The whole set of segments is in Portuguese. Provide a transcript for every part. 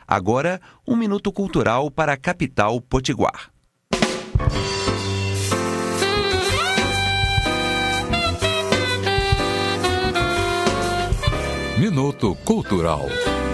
Agora, um minuto cultural para a capital Potiguar. Minuto Cultural.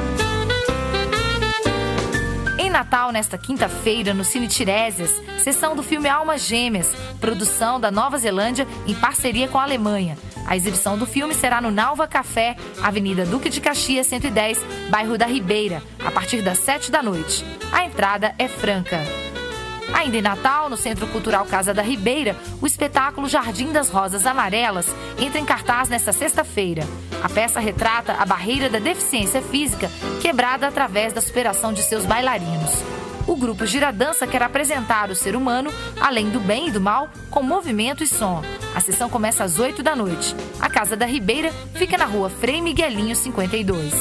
Em Natal, nesta quinta-feira, no Cine Tiresias, sessão do filme Almas Gêmeas, produção da Nova Zelândia em parceria com a Alemanha. A exibição do filme será no Nalva Café, Avenida Duque de Caxias, 110, bairro da Ribeira, a partir das 7h. A entrada é franca. Ainda em Natal, no Centro Cultural Casa da Ribeira, o espetáculo Jardim das Rosas Amarelas entra em cartaz nesta sexta-feira. A peça retrata a barreira da deficiência física quebrada através da superação de seus bailarinos. O grupo Giradança quer apresentar o ser humano, além do bem e do mal, com movimento e som. A sessão começa às 8h. A Casa da Ribeira fica na rua Frei Miguelinho, 52.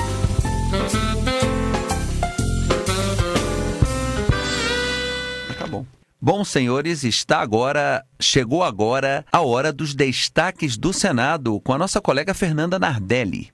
Bom, senhores, chegou agora a hora dos destaques do Senado com a nossa colega Fernanda Nardelli.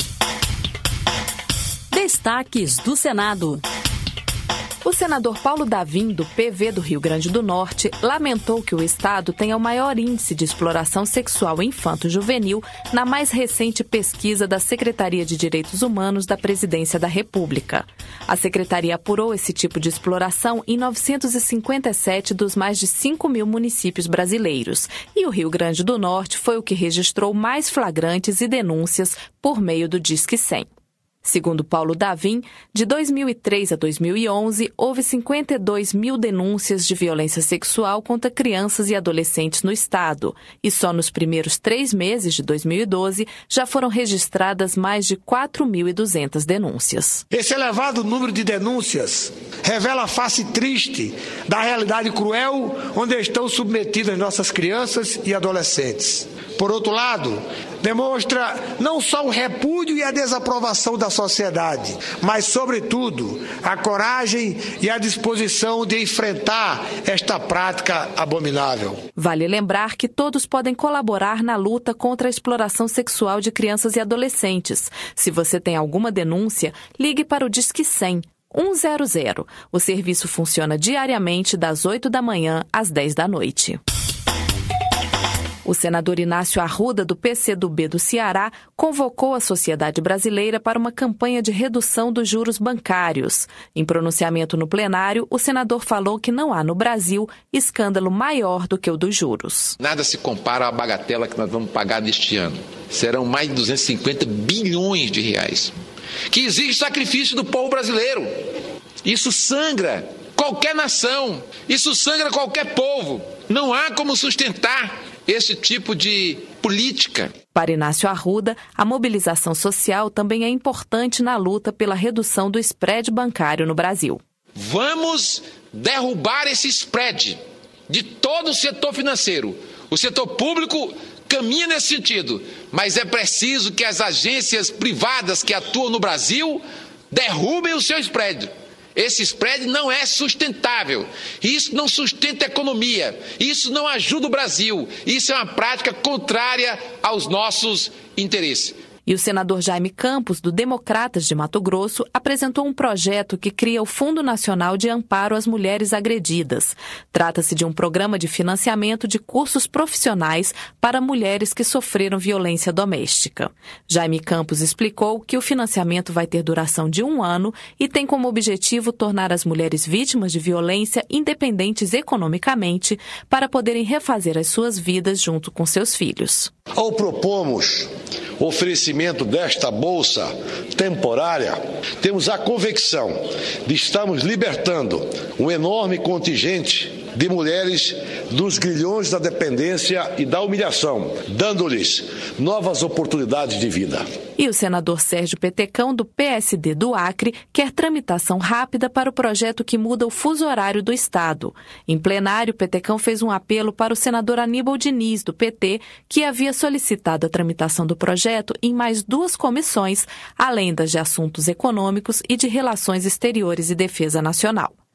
Destaques do Senado. O senador Paulo Davim, do PV do Rio Grande do Norte, lamentou que o Estado tenha o maior índice de exploração sexual infanto-juvenil na mais recente pesquisa da Secretaria de Direitos Humanos da Presidência da República. A Secretaria apurou esse tipo de exploração em 957 dos mais de 5.000 municípios brasileiros, e o Rio Grande do Norte foi o que registrou mais flagrantes e denúncias por meio do Disque 100. Segundo Paulo Davim, de 2003 a 2011, houve 52 mil denúncias de violência sexual contra crianças e adolescentes no Estado, e só nos primeiros 3 meses de 2012 já foram registradas mais de 4.200 denúncias. Esse elevado número de denúncias revela a face triste da realidade cruel onde estão submetidas nossas crianças e adolescentes. Por outro lado, demonstra não só o repúdio e a desaprovação da sociedade, mas, sobretudo, a coragem e a disposição de enfrentar esta prática abominável. Vale lembrar que todos podem colaborar na luta contra a exploração sexual de crianças e adolescentes. Se você tem alguma denúncia, ligue para o Disque 100. 100. O serviço funciona diariamente das 8h às 10h. O senador Inácio Arruda, do PCdoB do Ceará, convocou a sociedade brasileira para uma campanha de redução dos juros bancários. Em pronunciamento no plenário, o senador falou que não há no Brasil escândalo maior do que o dos juros. Nada se compara à bagatela que nós vamos pagar neste ano. Serão mais de 250 bilhões de reais. Que exige sacrifício do povo brasileiro. Isso sangra qualquer nação. Isso sangra qualquer povo. Não há como sustentar esse tipo de política. Para Inácio Arruda, a mobilização social também é importante na luta pela redução do spread bancário no Brasil. Vamos derrubar esse spread de todo o setor financeiro. O setor público caminha nesse sentido, mas é preciso que as agências privadas que atuam no Brasil derrubem o seu spread. Esse spread não é sustentável, isso não sustenta a economia, isso não ajuda o Brasil, isso é uma prática contrária aos nossos interesses. E o senador Jaime Campos, do Democratas de Mato Grosso, apresentou um projeto que cria o Fundo Nacional de Amparo às Mulheres Agredidas. Trata-se de um programa de financiamento de cursos profissionais para mulheres que sofreram violência doméstica. Jaime Campos explicou que o financiamento vai ter duração de 1 ano e tem como objetivo tornar as mulheres vítimas de violência independentes economicamente para poderem refazer as suas vidas junto com seus filhos. Ao propomos o oferecimento desta bolsa temporária, temos a convicção de estarmos libertando um enorme contingente de mulheres dos grilhões da dependência e da humilhação, dando-lhes novas oportunidades de vida. E o senador Sérgio Petecão, do PSD do Acre, quer tramitação rápida para o projeto que muda o fuso horário do Estado. Em plenário, Petecão fez um apelo para o senador Aníbal Diniz, do PT, que havia solicitado a tramitação do projeto em mais 2 comissões, além das de Assuntos Econômicos e de Relações Exteriores e Defesa Nacional.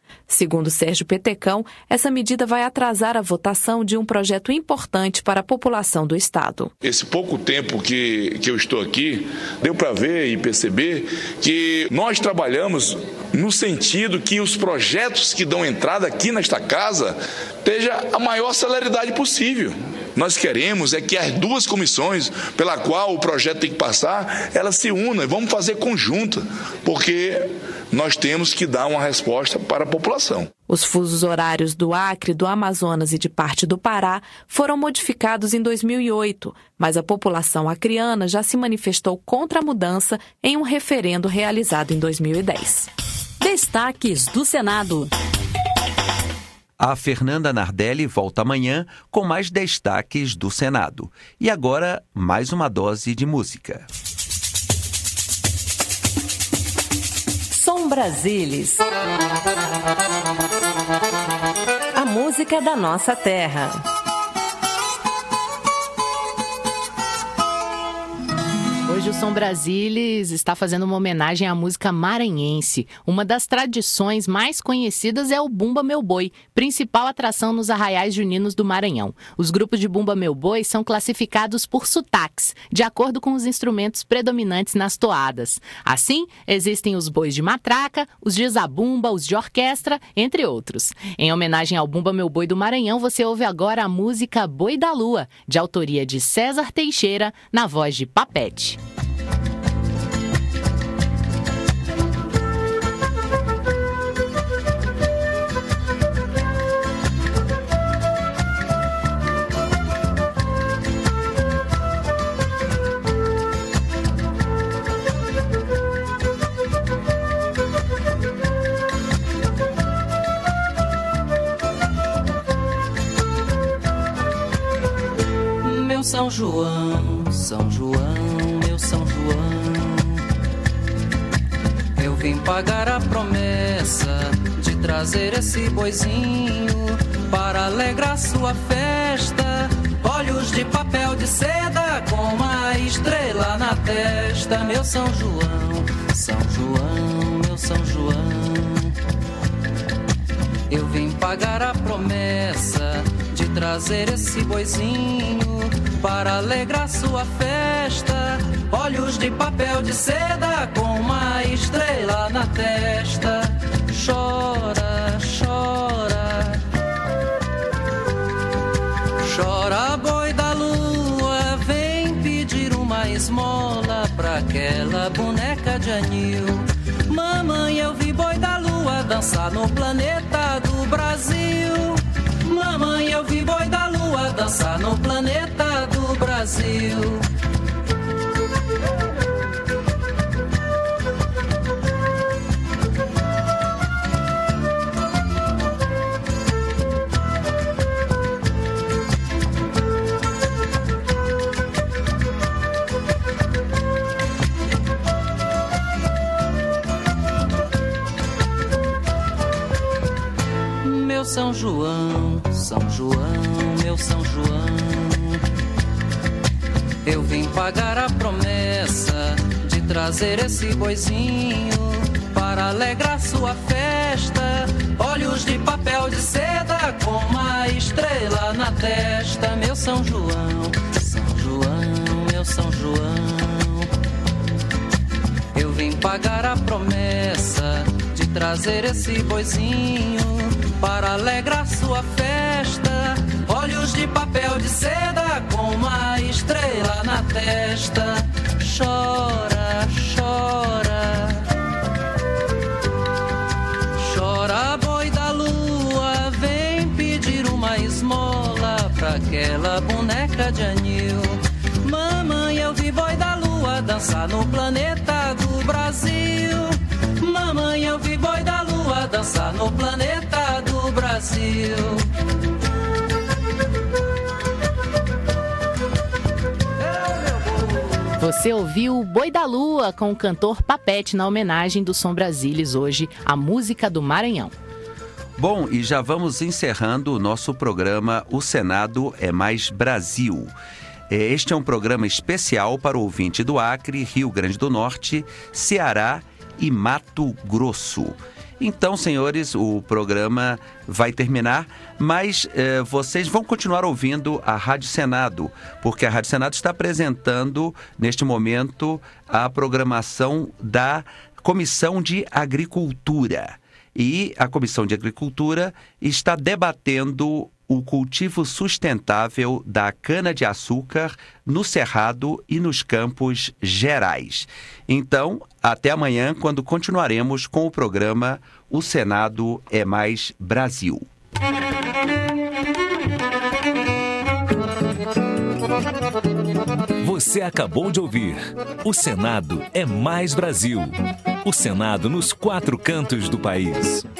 Segundo Sérgio Petecão, essa medida vai atrasar a votação de um projeto importante para a população do estado. Esse pouco tempo que eu estou aqui, deu para ver e perceber que nós trabalhamos no sentido que os projetos que dão entrada aqui nesta casa tenham a maior celeridade possível. Nós queremos é que as duas comissões pela qual o projeto tem que passar, elas se unam e vamos fazer conjunta, porque nós temos que dar uma resposta para a população. Os fusos horários do Acre, do Amazonas e de parte do Pará foram modificados em 2008, mas a população acreana já se manifestou contra a mudança em um referendo realizado em 2010. Destaques do Senado. A Fernanda Nardelli volta amanhã com mais destaques do Senado. E agora, mais uma dose de música. Som Brasilis. A música da nossa terra. Hoje o Som Brasilis está fazendo uma homenagem à música maranhense. Uma das tradições mais conhecidas é o Bumba Meu Boi, principal atração nos arraiais juninos do Maranhão. Os grupos de Bumba Meu Boi são classificados por sotaques, de acordo com os instrumentos predominantes nas toadas. Assim, existem os bois de matraca, os de zabumba, os de orquestra, entre outros. Em homenagem ao Bumba Meu Boi do Maranhão, você ouve agora a música Boi da Lua, de autoria de César Teixeira, na voz de Papete. Meu São João, São João, meu São João, eu vim pagar a promessa de trazer esse boizinho para alegrar sua festa. Olhos de papel de seda com uma estrela na testa. Meu São João, São João, meu São João, eu vim pagar a promessa de trazer esse boizinho para alegrar sua festa. Olhos de papel de seda com uma estrela na testa. Chora, chora, chora, boi da lua, vem pedir uma esmola pra aquela boneca de anil. Mamãe, eu vi boi da lua dançar no planeta do Brasil. Mamãe, eu vi boi da lua dançar no planeta do Brasil. Meu São João, São João, meu São João, eu vim pagar a promessa de trazer esse boizinho para alegrar sua festa. Olhos de papel de seda com uma estrela na testa. Meu São João, São João, meu São João, eu vim pagar a promessa de trazer esse boizinho para alegrar sua festa. Olhos de papel de seda com uma estrela na testa. Chora, chora, chora, boi da lua, vem pedir uma esmola pra aquela boneca de anil. Mamãe, eu vi boi da lua dançar no planeta do Brasil. Mamãe, eu vi boi da lua dançar no planeta do Brasil. Você ouviu Boi da Lua com o cantor Papete na homenagem do Som Brasilis hoje, a música do Maranhão. Bom, e já vamos encerrando o nosso programa O Senado é Mais Brasil. Este é um programa especial para o ouvinte do Acre, Rio Grande do Norte, Ceará e Mato Grosso. Então, senhores, o programa vai terminar, mas vocês vão continuar ouvindo a Rádio Senado, porque a Rádio Senado está apresentando, neste momento, a programação da Comissão de Agricultura. E a Comissão de Agricultura está debatendo o cultivo sustentável da cana-de-açúcar no Cerrado e nos Campos Gerais. Então, até amanhã, quando continuaremos com o programa O Senado é Mais Brasil. Você acabou de ouvir O Senado é Mais Brasil. O Senado nos 4 cantos do país.